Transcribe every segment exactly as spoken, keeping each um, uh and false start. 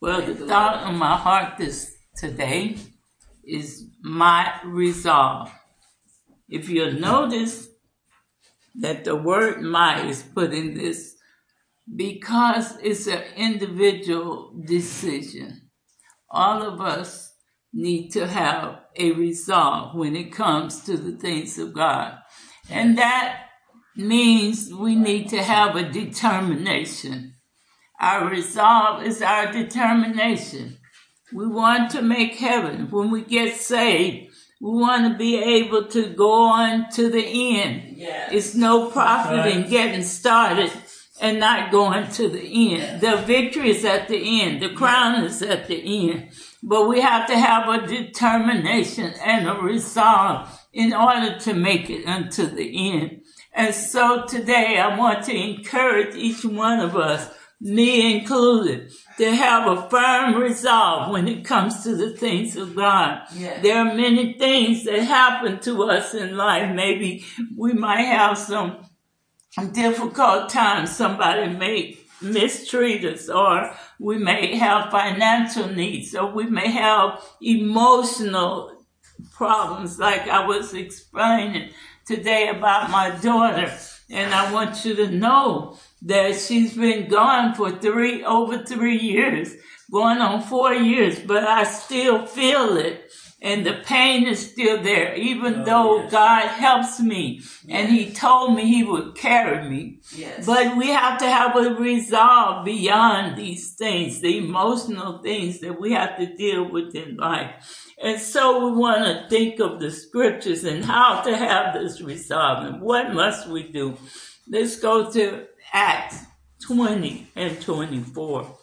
Well, the thought on my heart this today is my resolve. If you'll notice that the word my is put in this because it's an individual decision. All of us need to have a resolve when it comes to the things of God. And that means we need to have a determination. Our resolve is our determination. We want to make heaven. When we get saved, we want to be able to go on to the end. Yes. It's no profit right. in getting started and not going to the end. Yes. The victory is at the end. The crown is at the end. But we have to have a determination and a resolve in order to make it unto the end. And so today I want to encourage each one of us, me included, to have a firm resolve when it comes to the things of God. Yes. There are many things that happen to us in life. Maybe we might have some difficult times. Somebody may mistreat us, or we may have financial needs, or we may have emotional problems like I was explaining today about my daughter. And I want you to know that she's been gone for three, over three years, going on four years, but I still feel it. And the pain is still there, even oh, though yes. God helps me. Yes. And he told me he would carry me. Yes. But we have to have a resolve beyond these things, the emotional things that we have to deal with in life. And so we want to think of the scriptures and how to have this resolve. And what must we do? Let's go to Acts twenty and twenty-four.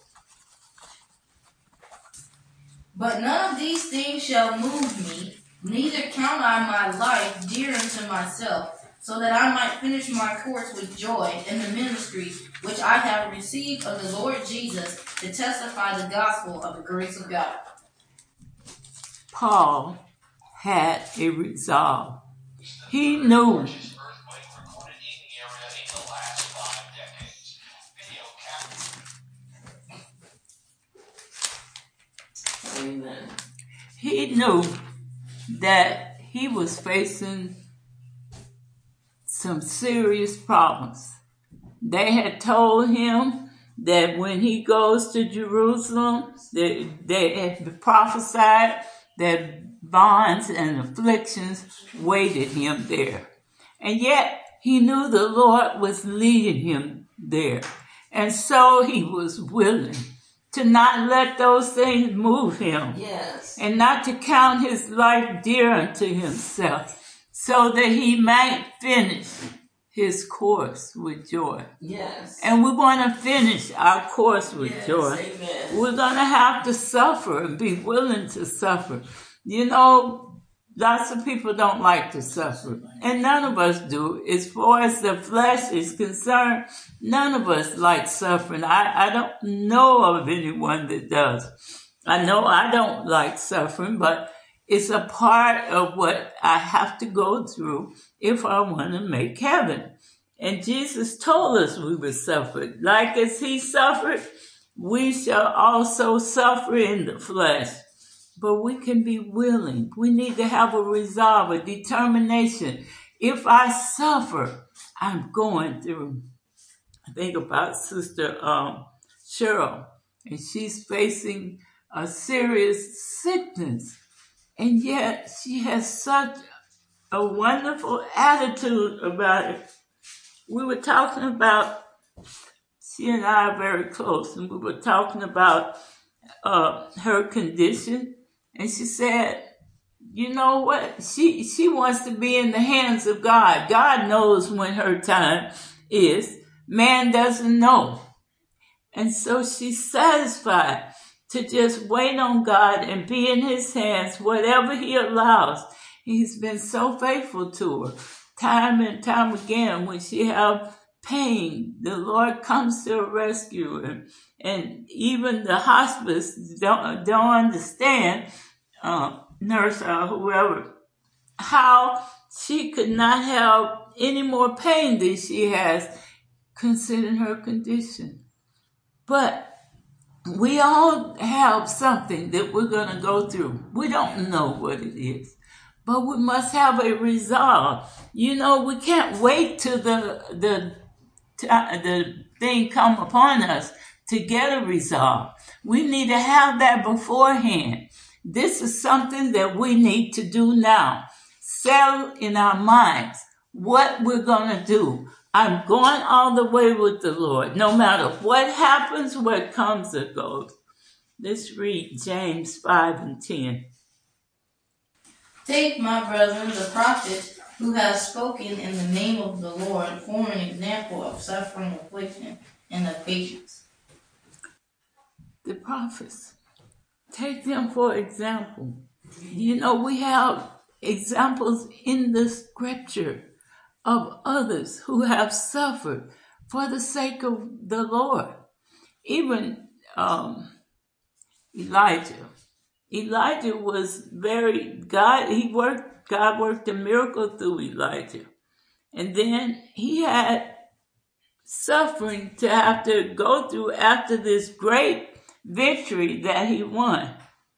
But none of these things shall move me, neither count I my life dear unto myself, so that I might finish my course with joy in the ministry which I have received of the Lord Jesus to testify the gospel of the grace of God. Paul had a resolve. He knew Amen. He knew that he was facing some serious problems. They had told him that when he goes to Jerusalem, they, they had prophesied that bonds and afflictions waited him there. And yet he knew the Lord was leading him there. And so he was willing to not let those things move him. Yes. And not to count his life dear unto himself, so that he might finish his course with joy. Yes. And we want to finish our course with yes, joy. Amen. We're going to have to suffer and be willing to suffer. You know, lots of people don't like to suffer, and none of us do. As far as the flesh is concerned, none of us like suffering. I, I don't know of anyone that does. I know I don't like suffering, but it's a part of what I have to go through if I want to make heaven. And Jesus told us we would suffer. Like as he suffered, we shall also suffer in the flesh. But we can be willing. We need to have a resolve, a determination. If I suffer, I'm going through. I think about Sister um, Cheryl, and she's facing a serious sickness. And yet she has such a wonderful attitude about it. We were talking about, she and I are very close, and we were talking about uh, her condition. And she said, you know what? She she wants to be in the hands of God. God knows when her time is. Man doesn't know. And so she's satisfied to just wait on God and be in his hands, whatever he allows. He's been so faithful to her. Time and time again, when she have pain, the Lord comes to her rescue. And, and even the hospice don't, don't understand, uh, nurse or whoever, how she could not have any more pain than she has, considering her condition. But we all have something that we're going to go through. We don't know what it is, but we must have a resolve. You know, we can't wait till the the the thing come upon us to get a resolve. We need to have that beforehand. This is something that we need to do now. Settle in our minds what we're going to do. I'm going all the way with the Lord, no matter what happens, what comes or goes. Let's read James five and ten. Take, my brethren, the prophets who have spoken in the name of the Lord for an example of suffering, affliction, and of patience. The prophets. Take them for example. You know, we have examples in the scripture of others who have suffered for the sake of the Lord. Even um, Elijah. Elijah was very, God, he worked, God worked a miracle through Elijah. And then he had suffering to have to go through after this great victory that he won.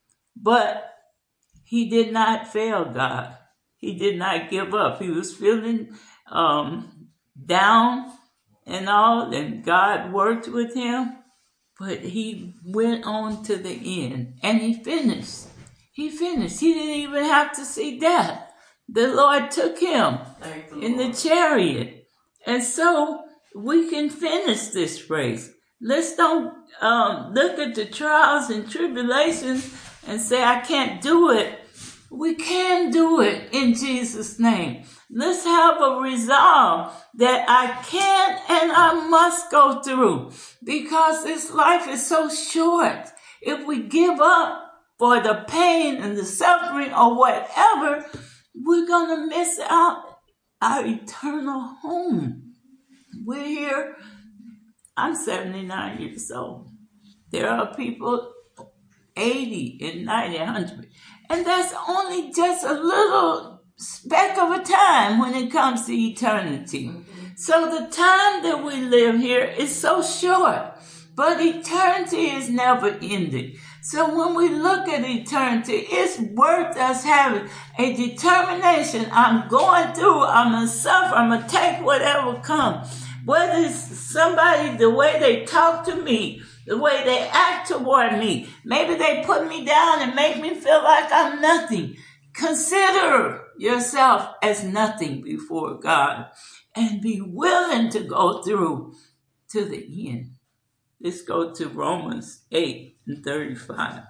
But he did not fail God. He did not give up. He was feeling um, down and all, and God worked with him. But he went on to the end, and he finished. He finished. He didn't even have to see death. The Lord took him in the chariot. And so we can finish this race. Let's don't um, look at the trials and tribulations and say, I can't do it. We can do it in Jesus' name. Let's have a resolve that I can and I must go through, because this life is so short. If we give up for the pain and the suffering or whatever, we're going to miss out our eternal home. We're here. I'm seventy-nine years old. There are people eighty and ninety, one hundred. And that's only just a little speck of a time when it comes to eternity. Mm-hmm. So the time that we live here is so short, but eternity is never ending. So when we look at eternity, it's worth us having a determination. I'm going through, I'm going to suffer, I'm going to take whatever comes. Whether it's somebody, the way they talk to me, the way they act toward me. Maybe they put me down and make me feel like I'm nothing. Consider yourself as nothing before God and be willing to go through to the end. Let's go to Romans eight and thirty-five.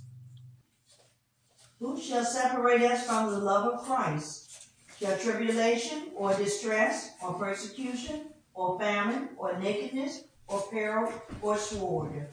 Who shall separate us from the love of Christ? Shall tribulation or distress or persecution or famine or nakedness or peril, or sword?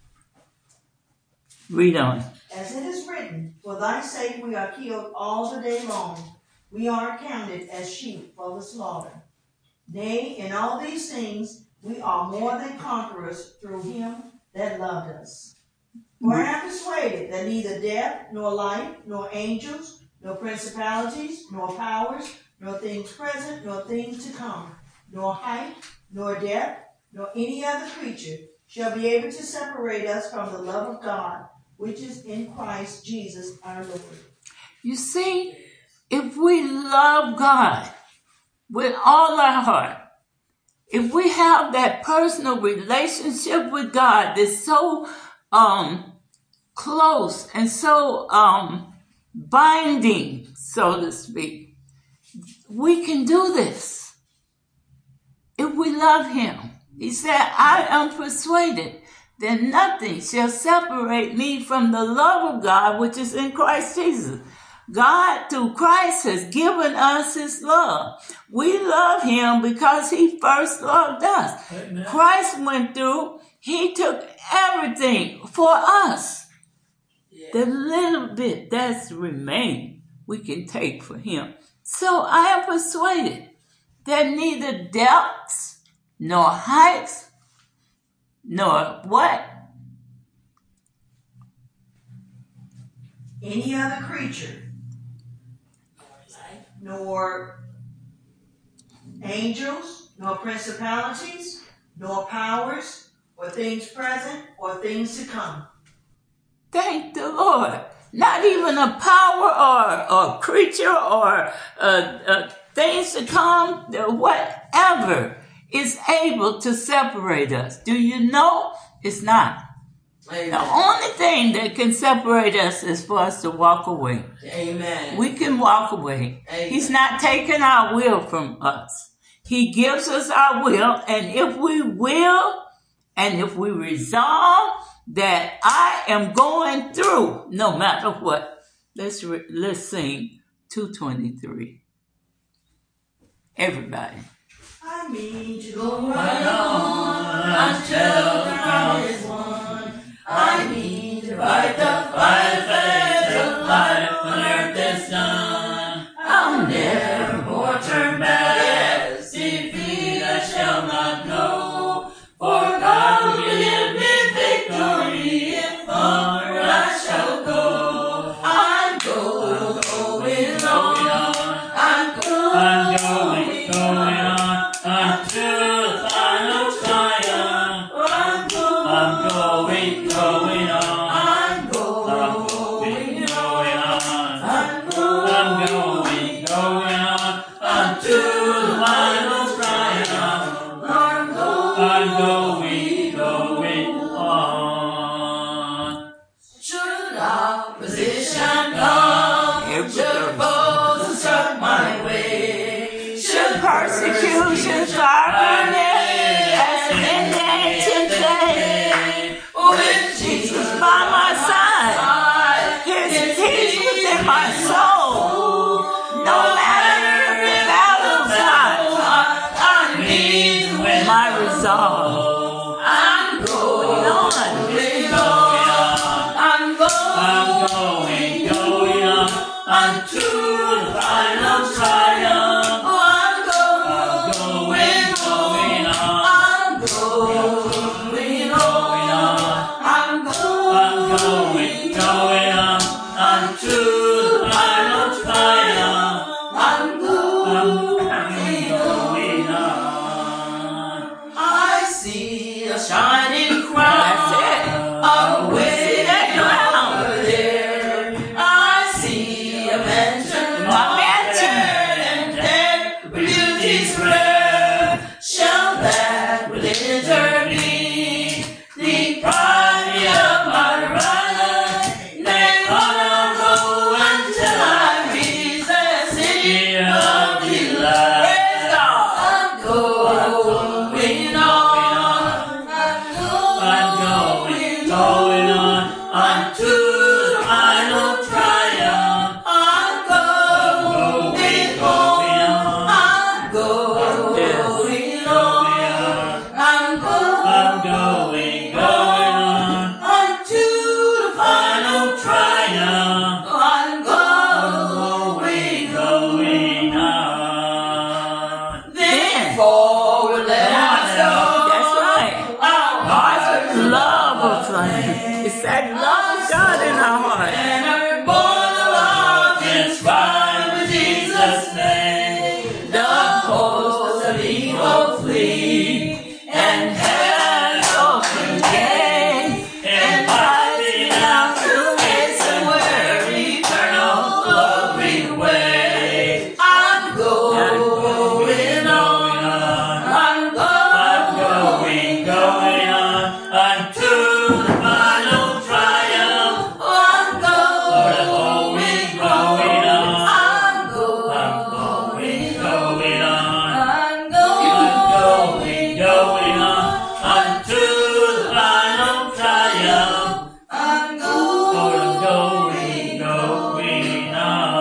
Read on. As it is written, for thy sake we are killed all the day long. We are accounted as sheep for the slaughter. Nay, in all these things we are more than conquerors through him that loved us. For I am persuaded that neither death, nor life, nor angels, nor principalities, nor powers, nor things present, nor things to come, nor height, nor depth, nor any other creature shall be able to separate us from the love of God, which is in Christ Jesus our Lord. You see, if we love God with all our heart, if we have that personal relationship with God that's so um, close and so um, binding, so to speak, we can do this. If we love him. He said, I am persuaded that nothing shall separate me from the love of God, which is in Christ Jesus. God, through Christ, has given us his love. We love him because he first loved us. Amen. Christ went through, he took everything for us. Yeah. The little bit that's remained, we can take for him. So I am persuaded that neither depths, nor heights, nor what? Any other creature, nor angels, nor principalities, nor powers, or things present, or things to come. Thank the Lord. Not even a power or, or creature or uh, uh, things to come, whatever is able to separate us. Do you know? It's not. Amen. The only thing that can separate us is for us to walk away. Amen. We can walk away. Amen. He's not taking our will from us. He gives us our will, and if we will, and if we resolve that I am going through, no matter what. Let's re- let's sing two twenty-three. Everybody. I mean to go right on until the crown is won. I mean to fight the fight of life when earth is done. I'll never more turn back. Defeat I shall not know. For God will give me victory if onward I shall go. I'm going, going on. I'm going, I'm going, going on unto the final triumph. I'm going, I'm going, going on. I'm going, going on. I'm going, I'm going, going on unto the final triumph. I'm going, I'm going, going on. Should opposition come, should foes obstruct my way, should Persecution, darkness, as in the ancient days, with Jesus by my side, His peace within my soul. No matter if the battle's hot, I need my resolve. I'm going on. I'm going, I'm going, going on unto the final triumph. I'm going, going on. I'm going, going on. I'm going, going on unto the final triumph. I'm going, going on. I see a shining crown. That's it. Away that crown. over there, I see a mansion, My mansion. and there beauty's rare. Shall that will enter me, the pride of my right? Nay, on I'll go until I reach the city of delight. Praise God. I'm going on. I'm going, going on unto the final triumph. I'm going, going on. I'm going on. I'm going, going on unto the final triumph. I'm going, going on. Then forward let us go. That's right. Our hearts are Love of flame. It's that love of God in our heart. and are born of love, inscribed with Jesus' name. The hosts of evil flee, and heaven's open gate, and lighting out to hasten where eternal glory waits. I'm going on. I'm going, going on unto the final triumph. I'm going, going on. I'm going, going on. I'm going, going on unto the final triumph. I'm going, going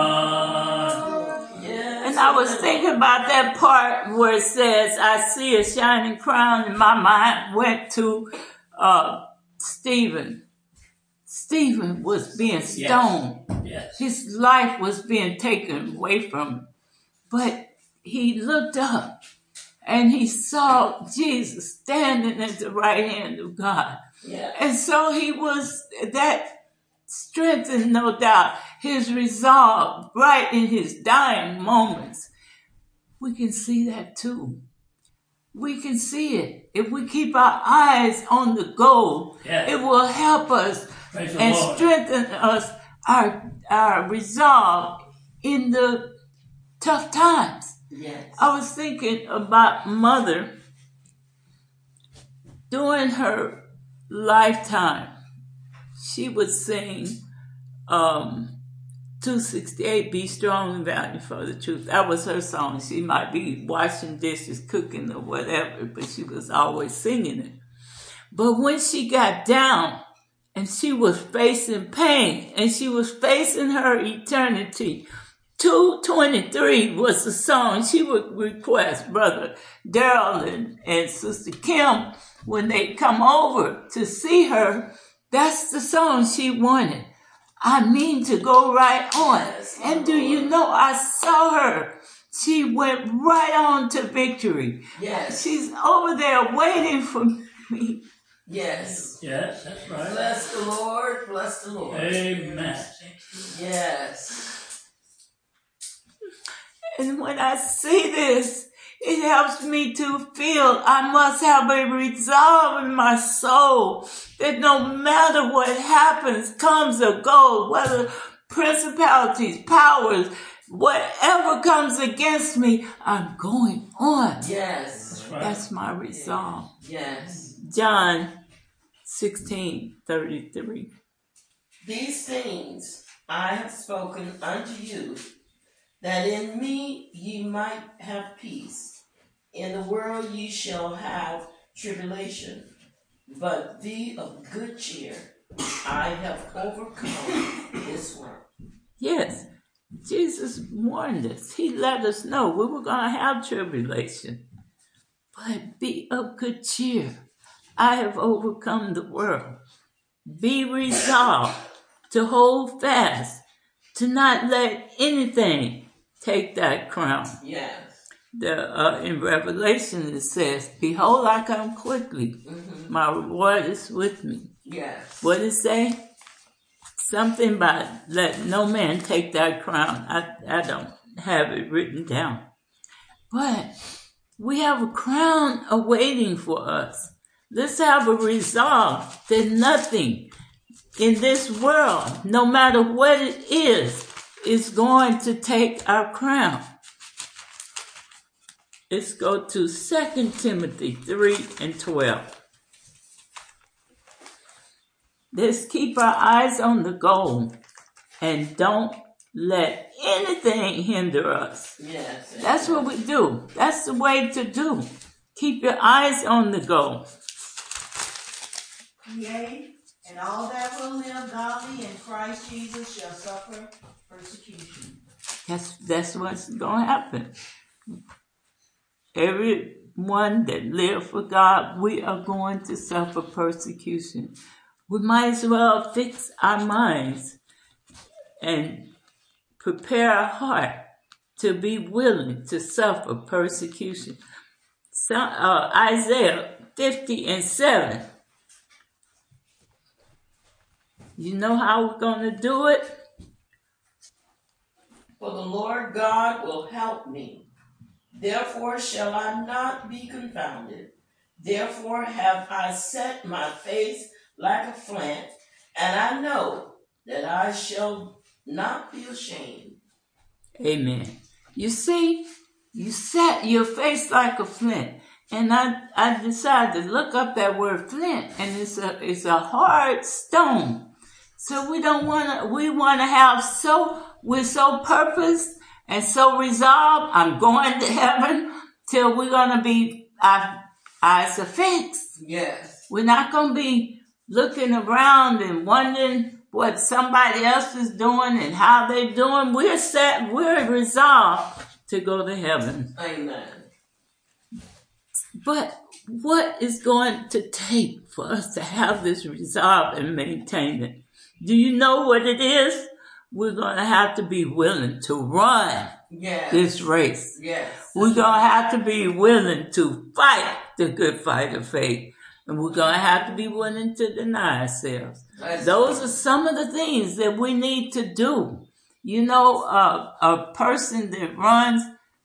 on. And I was thinking about that part where it says, I see a shining crown, and my mind went to uh, Stephen. Stephen was being stoned. Yes. His life was being taken away from him. But he looked up and he saw Jesus standing at the right hand of God. Yeah. And so he was, that strengthened, no doubt, his resolve right in his dying moments. We can see that too. we can see it. If we keep our eyes on the goal, Yes. it will help us Praise the and Lord. strengthen us, our, our resolve in the tough times. Yes. I was thinking about Mother during her lifetime. She would sing um, two sixty-eight, Be Strong and Valiant for the Truth. That was her song. She might be washing dishes, cooking, or whatever, but she was always singing it. But when she got down and she was facing pain and she was facing her eternity, two twenty-three was the song she would request Brother Daryl and, and Sister Kim when they come over to see her. That's the song she wanted. I mean to go right on. Yes, And do you know, I saw her. She went right on to victory. Yes. She's over there waiting for me. Yes. Yes, that's right. Bless the Lord. Bless the Lord. Amen. Yes. And when I see this, it helps me to feel I must have a resolve in my soul that no matter what happens, comes or goes, whether principalities, powers, whatever comes against me, I'm going on. Yes. That's right. That's my resolve. Yes. John sixteen thirty-three. These things I have spoken unto you, that in me ye might have peace. In the world ye shall have tribulation, but be of good cheer. I have overcome this world. Yes, Jesus warned us. He let us know we were going to have tribulation. But be of good cheer. I have overcome the world. Be resolved to hold fast, to not let anything take that crown. Yes. The, uh, in Revelation it says, behold, I come quickly. Mm-hmm. My reward is with me. Yes. What did it say? Something about let no man take that crown. I, I don't have it written down. But we have a crown awaiting for us. Let's have a resolve that nothing in this world, no matter what it is, is going to take our crown. Let's go to Second Timothy three and twelve. Let's keep our eyes on the goal and don't let anything hinder us. Yes. That's what we do. That's the way to do. Keep your eyes on the goal. Yea, and all that will live godly in Christ Jesus shall suffer persecution. That's that's what's going to happen. Everyone that live for God, we are going to suffer persecution. We might as well fix our minds and prepare our heart to be willing to suffer persecution. So, uh, Isaiah fifty and seven. You know how we're going to do it? For the Lord God will help me. Therefore shall I not be confounded. Therefore have I set my face like a flint, and I know that I shall not be ashamed. Amen. You see, you set your face like a flint. And I, I decided to look up that word flint, and it's a it's a hard stone. So we don't want to, we want to have so, we're so purposed and so resolved, I'm going to heaven, till we're going to be, our eyes are fixed. Yes. We're not going to be looking around and wondering what somebody else is doing and how they're doing. We're set, we're resolved to go to heaven. Amen. But what is going to take for us to have this resolve and maintain it? Do you know what it is? We're going to have to be willing to run Yes. this race. Yes. We're going to have to be willing to fight the good fight of faith. And we're going to have to be willing to deny ourselves. That's Those are some of the things that we need to do. You know, uh, a person that runs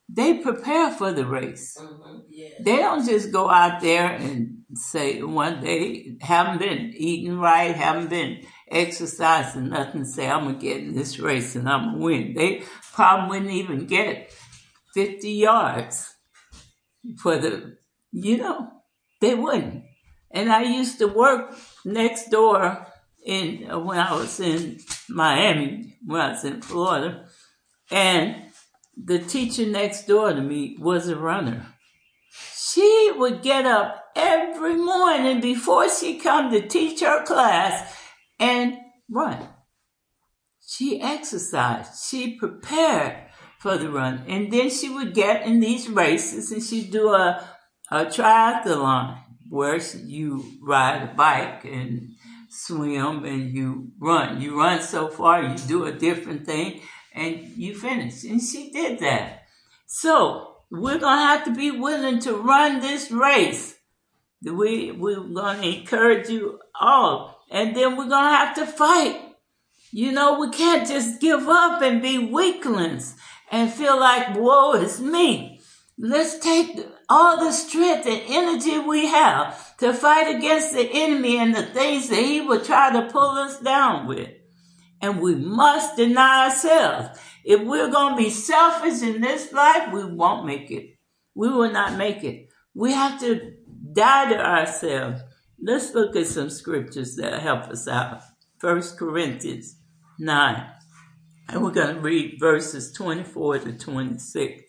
they prepare for the race. Mm-hmm. Yeah. They don't just go out there and say one day, haven't been eating right, haven't been exercising, nothing, say, I'm going to get in this race and I'm going to win. They probably wouldn't even get fifty yards for the, you know, they wouldn't. And I used to work next door in uh, when I was in Miami, when I was in Florida, and the teacher next door to me was a runner. She would get up every morning before she come to teach her class and run. She exercised. She prepared for the run. And then she would get in these races and she'd do a, a triathlon where you ride a bike and swim and you run. You run so far, you do a different thing, and you finish. And she did that. So we're going to have to be willing to run this race. We, we're going to encourage you all. And then we're going to have to fight. You know, we can't just give up and be weaklings and feel like, woe is me. Let's take all the strength and energy we have to fight against the enemy and the things that he will try to pull us down with. And we must deny ourselves. If we're going to be selfish in this life, we won't make it. We will not make it. We have to die to ourselves. Let's look at some scriptures that help us out. First Corinthians nine. And we're going to read verses twenty-four to twenty-six.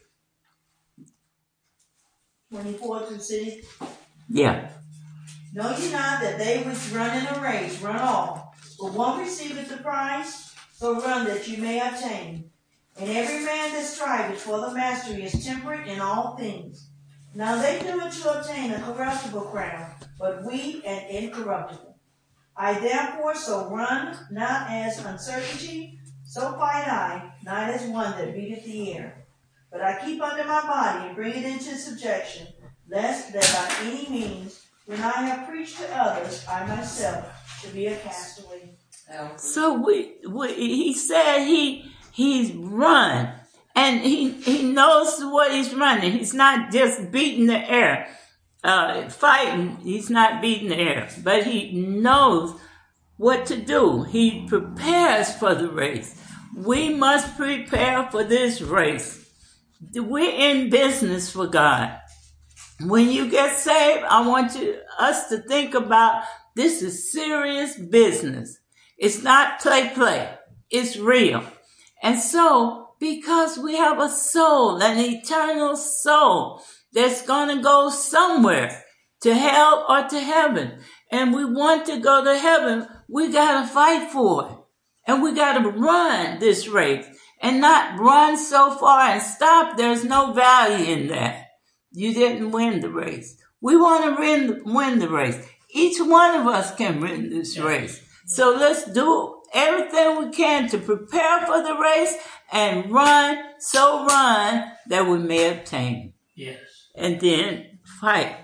twenty-four through six. Yeah. Know ye not that they which run in a race run all, but one receiveth the prize? So run that you may obtain. And every man that striveth for the mastery is temperate in all things. Now they do it to obtain a corruptible crown, but we an incorruptible. I therefore so run, not as uncertainty, so fight I, not as one that beateth the air. But I keep under my body and bring it into subjection, lest that by any means, when I have preached to others, I myself should be a castaway. So we, we he said he he's run, and he he knows what he's running. He's not just beating the air, uh, fighting. He's not beating the air, but he knows what to do. He prepares for the race. We must prepare for this race. We're in business for God. When you get saved, I want you us to think about this is serious business. It's not play play. It's real. And so, because we have a soul, an eternal soul that's going to go somewhere, to hell or to heaven, and we want to go to heaven, we got to fight for it. And we got to run this race and not run so far and stop. There's no value in that. You didn't win the race. We want to win, win the race. Each one of us can win this race. So let's do everything we can to prepare for the race and run, so run that we may obtain. Yes. And then fight.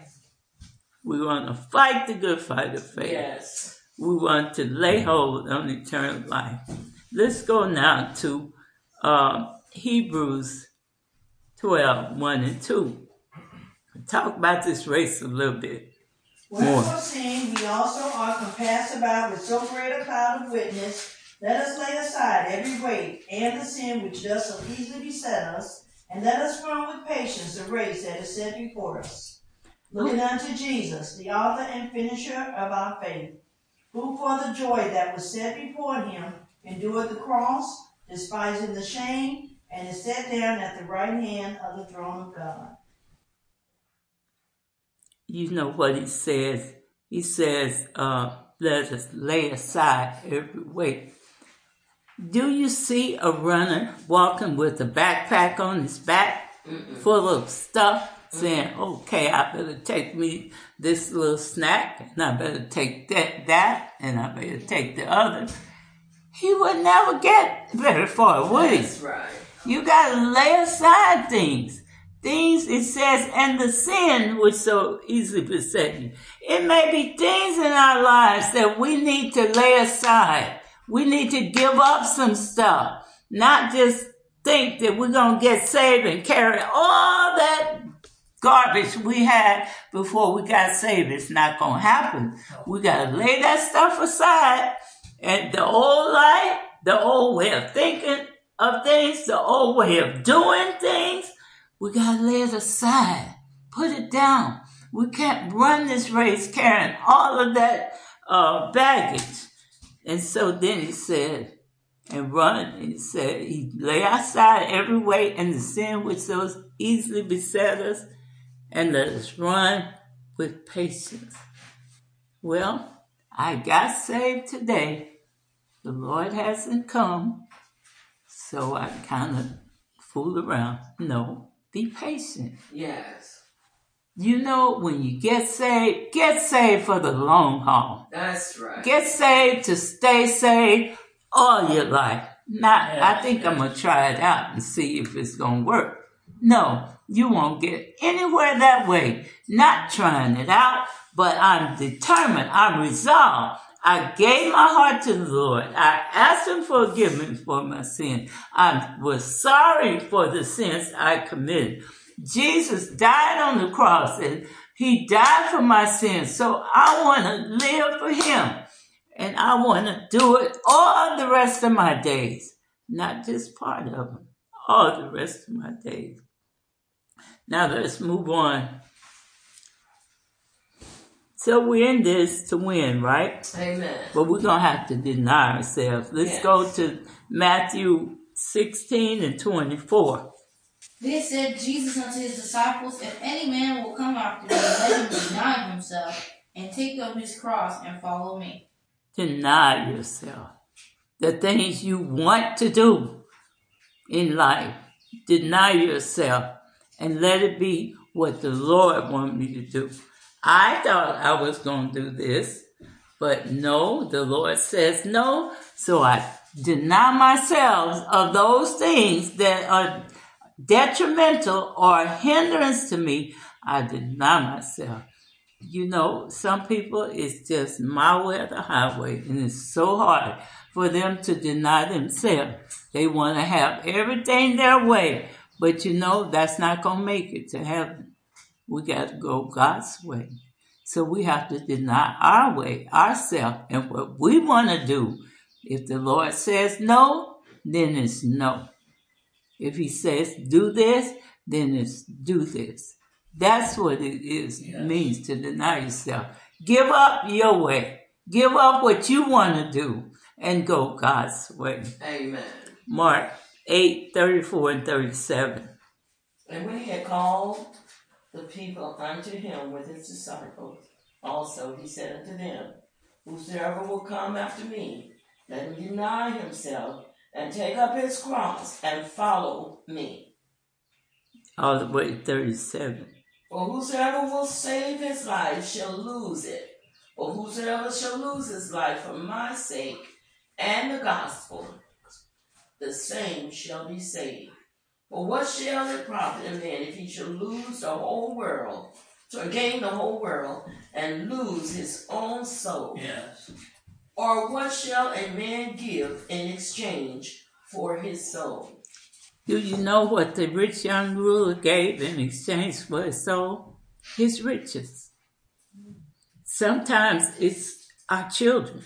We want to fight the good fight of faith. Yes. We want to lay hold on eternal life. Let's go now to uh, Hebrews twelve, one and two. Talk about this race a little bit. Wherefore, seeing we also are compassed about with so great a cloud of witness, let us lay aside every weight and the sin which does so easily beset us, and let us run with patience the race that is set before us. Looking unto Jesus, the author and finisher of our faith, who for the joy that was set before him endured the cross, despising the shame, and is set down at the right hand of the throne of God. You know what he says. He says, uh, let us lay aside every weight. Do you see a runner walking with a backpack on his back Mm-mm. full of stuff, Mm-mm. saying, okay, I better take me this little snack, and I better take that, that, and I better take the other? He would never get very far, would he? That's right. You got to lay aside things. Things, it says, and the sin which so easily beset you. It may be things in our lives that we need to lay aside. We need to give up some stuff. Not just think that we're going to get saved and carry all that garbage we had before we got saved. It's not going to happen. We got to lay that stuff aside. And the old life, the old way of thinking of things, the old way of doing things, we got to lay it aside. Put it down. We can't run this race carrying all of that uh, baggage. And so then he said, and run, and he said, he lay aside every weight and the sin which so easily beset us, and let us run with patience. Well, I got saved today. The Lord hasn't come, so I kind of fool around. No, be patient. Yes. You know, when you get saved, get saved for the long haul. That's right. Get saved to stay saved all your life. Not, Yeah, I think yeah. I'm going to try it out and see if it's going to work. No, you won't get anywhere that way. Not trying it out, but I'm determined. I'm resolved. I gave my heart to the Lord. I asked him for forgiveness for my sin. I was sorry for the sins I committed. Jesus died on the cross and he died for my sins. So I want to live for him. And I want to do it all the rest of my days. Not just part of them. All the rest of my days. Now let's move on. So we're in this to win, right? Amen. But we're going to have to deny ourselves. Let's Yes. go to Matthew sixteen and twenty-four. Then said Jesus unto his disciples, If any man will come after me, let him deny himself, and take up his cross, and follow me. Deny yourself. The things you want to do in life. Deny yourself and let it be what the Lord wants me to do. I thought I was going to do this, but no, the Lord says no. So I deny myself of those things that are detrimental or hindrance to me. I deny myself. You know, some people, it's just my way or the highway, and it's so hard for them to deny themselves. They want to have everything their way, but you know, that's not going to make it to heaven. We got to go God's way. So we have to deny our way, ourselves, and what we want to do. If the Lord says no, then it's no. If he says do this, then it's do this. That's what it is, Yes. means to deny yourself. Give up your way. Give up what you want to do and go God's way. Amen. Mark eight, thirty-four and thirty-seven. And when he had called the people unto him with his disciples, also he said unto them, Whosoever will come after me, let him deny himself, and take up his cross, and follow me. All the way to thirty-seven. For whosoever will save his life shall lose it. For whosoever shall lose his life for my sake and the gospel, the same shall be saved. For what shall it profit a man if he shall lose the whole world, to gain the whole world, and lose his own soul? Yes. Or what shall a man give in exchange for his soul? Do you know what the rich young ruler gave in exchange for his soul? His riches. Sometimes it's our children.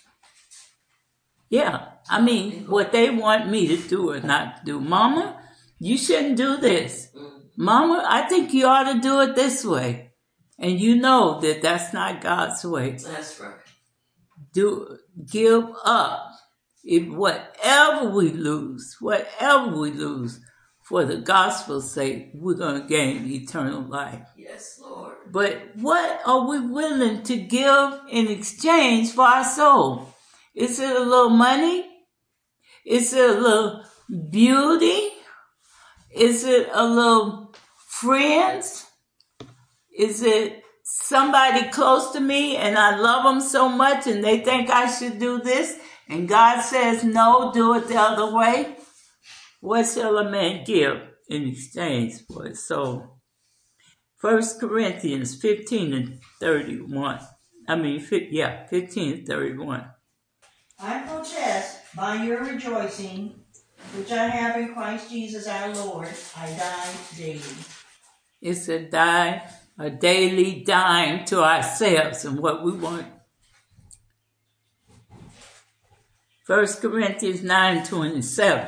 Yeah, I mean, what they want me to do or not do. Mama, you shouldn't do this. Mama, I think you ought to do it this way. And you know that that's not God's way. That's right. Do give up. If whatever we lose, whatever we lose, for the gospel's sake, we're going to gain eternal life. Yes, Lord. But what are we willing to give in exchange for our soul? Is it a little money? Is it a little beauty? Is it a little friends? Is it somebody close to me and I love them so much and they think I should do this? And God says, no, do it the other way. What shall a man give in exchange for his soul? First Corinthians fifteen and thirty-one. I mean, yeah, fifteen and thirty-one. I protest by your rejoicing which I have in Christ Jesus our Lord, I die daily. It's a die, a daily dying to ourselves and what we want. First Corinthians nine twenty-seven.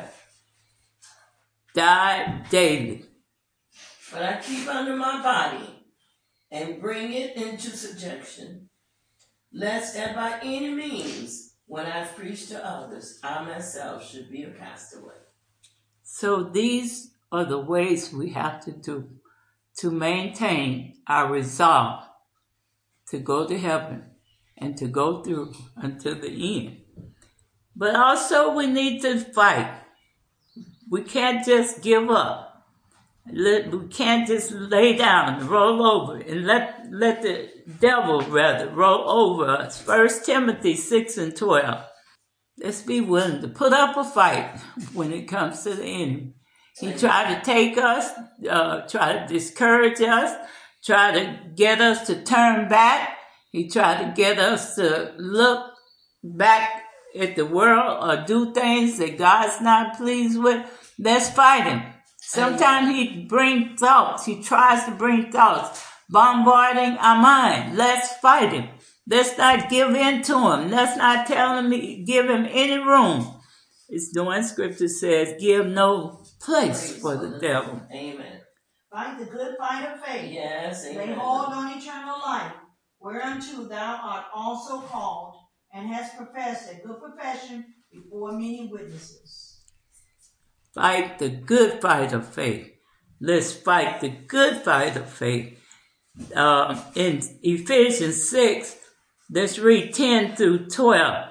Die daily. But I keep under my body and bring it into subjection, lest that by any means, when I preach to others, I myself should be a castaway. So these are the ways we have to do to maintain our resolve to go to heaven and to go through until the end. But also we need to fight. We can't just give up. We can't just lay down and roll over and let, let the devil, rather, roll over us. First Timothy six and twelve. Let's be willing to put up a fight when it comes to the enemy. He tried to take us, uh, try to discourage us, try to get us to turn back. He tried to get us to look back at the world or do things that God's not pleased with. Let's fight him. Sometimes he brings thoughts. He tries to bring thoughts, bombarding our mind. Let's fight him. Let's not give in to him. Let's not tell him, give him any room. It's the one scripture says, give no place Praise for the devil. Amen. Fight the good fight of faith. Yes, amen. Lay hold on eternal life, whereunto thou art also called, and hast professed a good profession before many witnesses. Fight the good fight of faith. Let's fight the good fight of faith. Uh, in Ephesians six, let's read ten through twelve.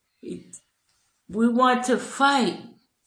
We want to fight.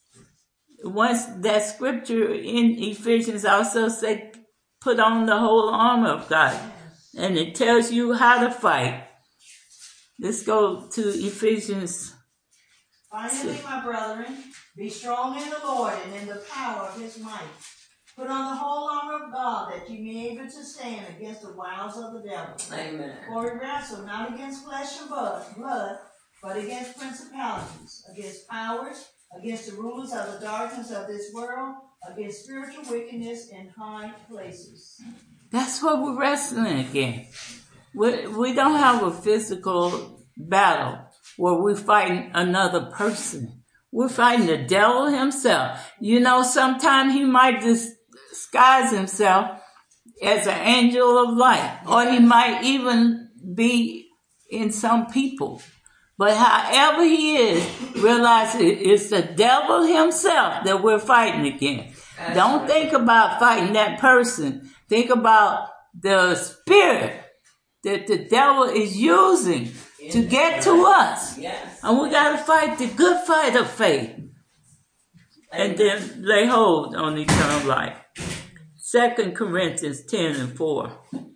Once that scripture in Ephesians also say, put on the whole armor of God. And it tells you how to fight. Let's go to Ephesians. Finally, my brethren, be strong in the Lord and in the power of his might. Put on the whole armor of God, that ye may be able to stand against the wiles of the devil. Amen. For we wrestle not against flesh and blood, but against principalities, against powers, against the rulers of the darkness of this world, against spiritual wickedness in high places. That's what we're wrestling against. We, we don't have a physical battle where we're fighting another person. We're fighting the devil himself. You know, sometimes he might disguise himself as an angel of light, or he might even be in some people. But however he is, realize it's the devil himself that we're fighting against. That's Don't right. think about fighting that person. Think about the spirit that the devil is using In to get to us. Yes. And we got to fight the good fight of faith. Amen. And then lay hold on eternal life. Second Corinthians ten and four.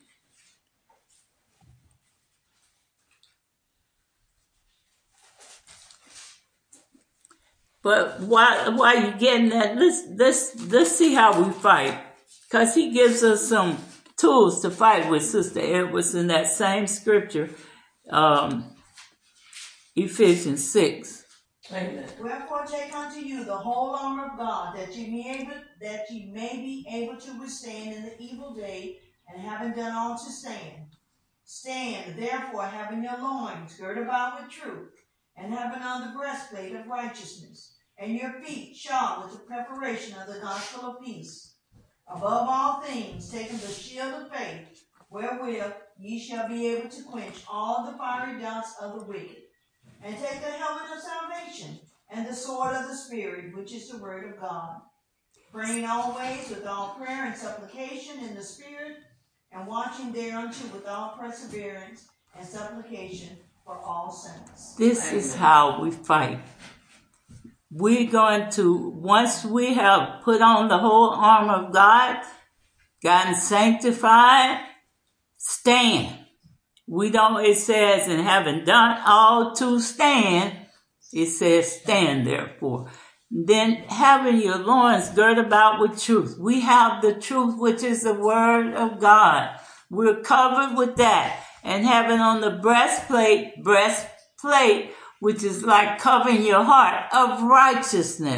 But while, while you're getting that, let's, let's, let's see how we fight. Because he gives us some tools to fight with, Sister Edwards, in that same scripture, um, Ephesians six. Amen. Wherefore take unto you the whole armor of God, that ye may able, that ye may be able to withstand in the evil day, and having done all to stand. Stand, therefore, having your loins girt about with truth, and having on the breastplate of righteousness, and your feet shod with the preparation of the gospel of peace. Above all things, taking the shield of faith, wherewith ye shall be able to quench all the fiery darts of the wicked. And take the helmet of salvation, and the sword of the Spirit, which is the word of God. Praying always with all prayer and supplication in the Spirit, and watching thereunto with all perseverance and supplication for all saints. This Amen. Is how we fight. We're going to, once we have put on the whole armor of God, gotten sanctified, stand. We don't, it says, and having done all to stand, it says stand therefore. Then having your loins girt about with truth. We have the truth, which is the word of God. We're covered with that. And having on the breastplate, breastplate, which is like covering your heart, of righteousness.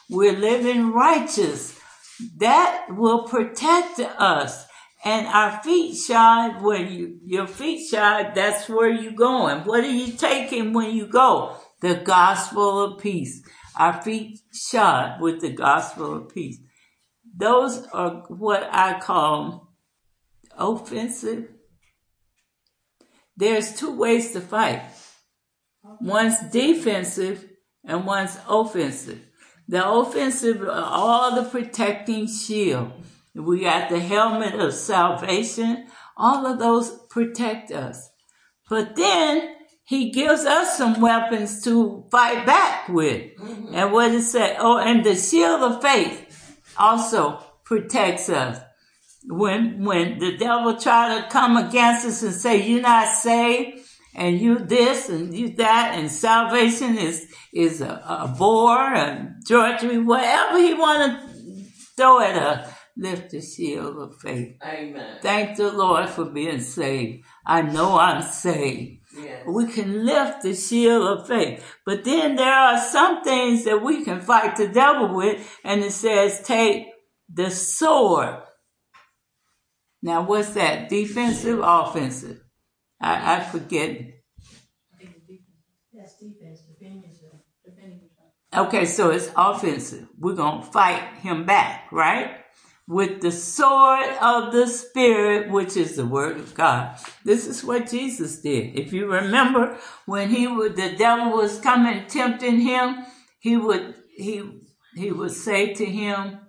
we're living righteous. That will protect us. And our feet shod, when you, your feet shod, that's where you're going. What are you taking when you go? The gospel of peace. Our feet shod with the gospel of peace. Those are what I call offensive. There's two ways to fight. One's defensive and one's offensive. The offensive are all the protecting shield. We got the helmet of salvation. All of those protect us. But then he gives us some weapons to fight back with. Mm-hmm. And what it say? Oh, and the shield of faith also protects us. When when the devil try to come against us and say, you're not saved, and you this and you that, and salvation is is a, a bore and drudgery, whatever he want to throw at us, lift the shield of faith. Amen. Thank the Lord for being saved. I know I'm saved. Yes. We can lift the shield of faith. But then there are some things that we can fight the devil with, and it says take the sword. Now, what's that? Defensive, offensive? I, I forget. That's defense, defending yourself. Okay, so it's offensive. We're going to fight him back, right? With the sword of the Spirit, which is the word of God. This is what Jesus did. If you remember, when he would, the devil was coming tempting him, he would, he, he would say to him,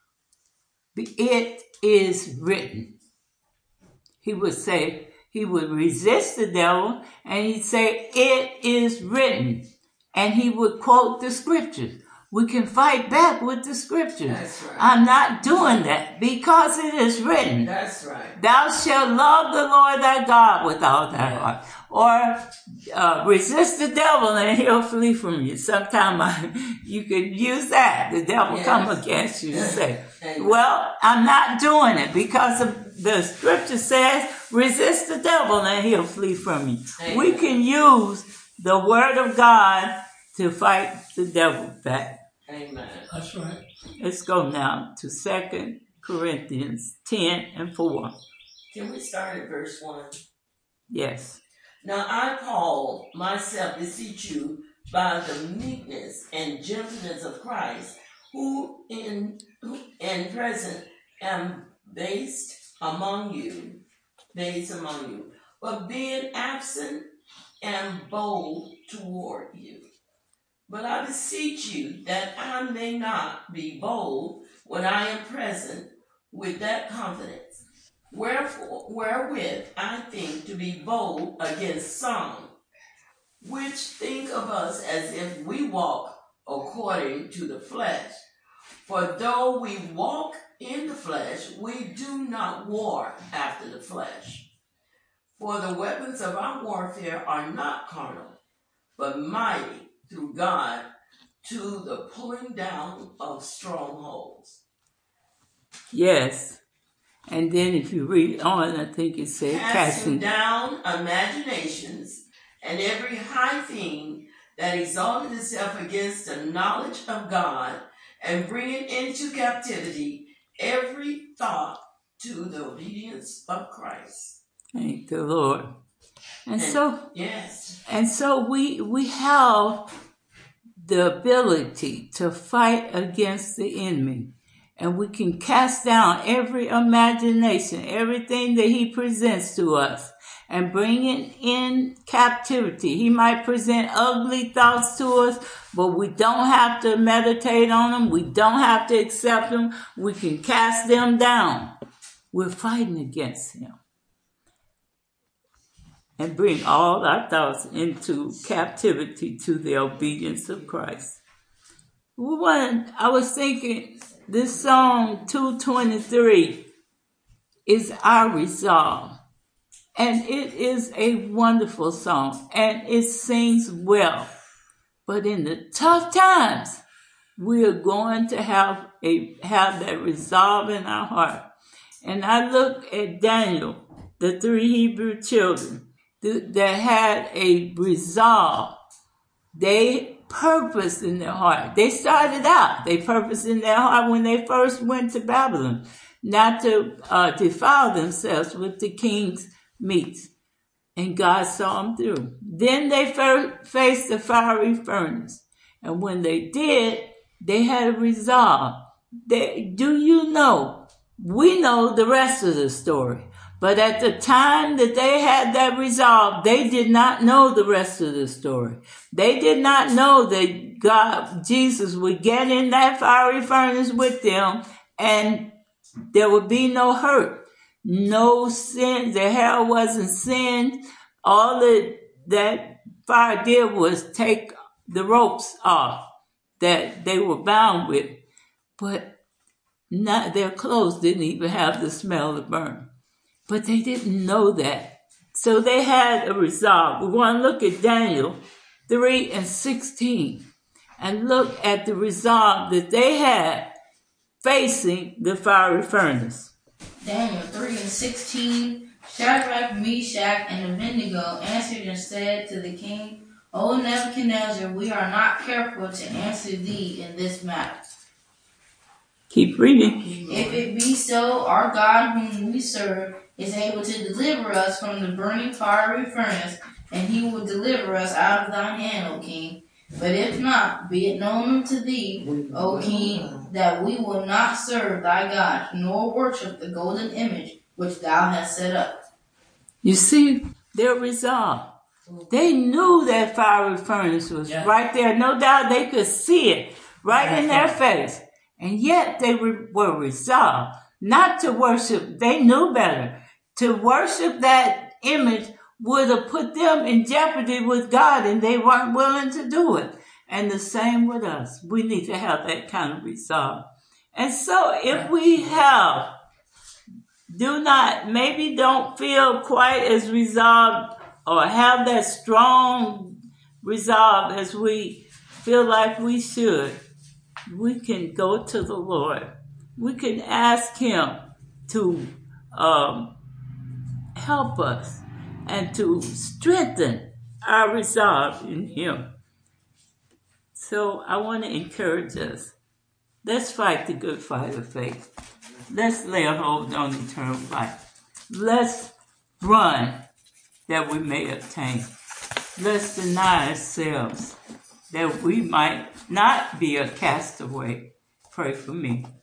it is written. He would say, he would resist the devil, and he'd say, it is written. And he would quote the scriptures. We can fight back with the scriptures. That's right. I'm not doing that because it is written. That's right. Thou shalt love the Lord thy God with all thy yeah. heart. Or uh, resist the devil and he'll flee from you. Sometimes you could use that. The devil yes. come against you and say, well, I'm not doing it because of the scripture says, resist the devil and he'll flee from you. Amen. We can use the word of God to fight the devil back. Amen. That's right. Let's go now to Second Corinthians ten and four. Can we start at verse one? Yes. Now I, Paul, myself beseech you by the meekness and gentleness of Christ, who in who in present am based among you, based among you, but being absent am bold toward you. But I beseech you that I may not be bold when I am present with that confidence, wherefore wherewith I think to be bold against some, which think of us as if we walk according to the flesh. For though we walk in the flesh, we do not war after the flesh. For the weapons of our warfare are not carnal, but mighty through God to the pulling down of strongholds. Yes. And then if you read on, I think it says casting, casting down imaginations and every high thing that exalted itself against the knowledge of God, and bringing into captivity every thought to the obedience of Christ. Thank the Lord. And, and so, yes. And so we we have the ability to fight against the enemy. And we can cast down every imagination, everything that he presents to us, and bring it in captivity. He might present ugly thoughts to us, but we don't have to meditate on them. We don't have to accept them. We can cast them down. We're fighting against him. And bring all our thoughts into captivity to the obedience of Christ. One, I was thinking, this song two twenty-three is our resolve. And it is a wonderful song. And it sings well. But in the tough times, we are going to have a have that resolve in our heart. And I look at Daniel, the three Hebrew children that had a resolve. They purpose in their heart. They started out, they purposed in their heart when they first went to Babylon, not to uh, defile themselves with the king's meats. And God saw them through. Then they fir- faced the fiery furnace. And when they did, they had a resolve. They, do you know? We know the rest of the story. But at the time that they had that resolve, they did not know the rest of the story. They did not know that God, Jesus, would get in that fiery furnace with them and there would be no hurt, no sin. The hell wasn't sin. All that that fire did was take the ropes off that they were bound with. But not, their clothes didn't even have the smell of burn. But they didn't know that. So they had a resolve. We're going to look at Daniel three and sixteen and look at the resolve that they had facing the fiery furnace. Daniel three and sixteen, Shadrach, Meshach, and Abednego answered and said to the king, O Nebuchadnezzar, we are not careful to answer thee in this matter. Keep reading. If it be so, our God whom we serve is able to deliver us from the burning fiery furnace, and he will deliver us out of thine hand, O king. But if not, be it known unto thee, O king, that we will not serve thy God, nor worship the golden image which thou hast set up. You see, their resolve. They knew that fiery furnace was yeah. right there. No doubt they could see it right yeah. in their face. And yet they re- were resolved not to worship. They knew better. To worship that image would have put them in jeopardy with God, and they weren't willing to do it. And the same with us. We need to have that kind of resolve. And so if we have, do not, maybe don't feel quite as resolved or have that strong resolve as we feel like we should, we can go to the Lord. We can ask him to um, help us and to strengthen our resolve in him. So I want to encourage us. Let's fight the good fight of faith. Let's lay a hold on eternal life. Let's run that we may obtain. Let's deny ourselves that we might not be a castaway. Pray for me.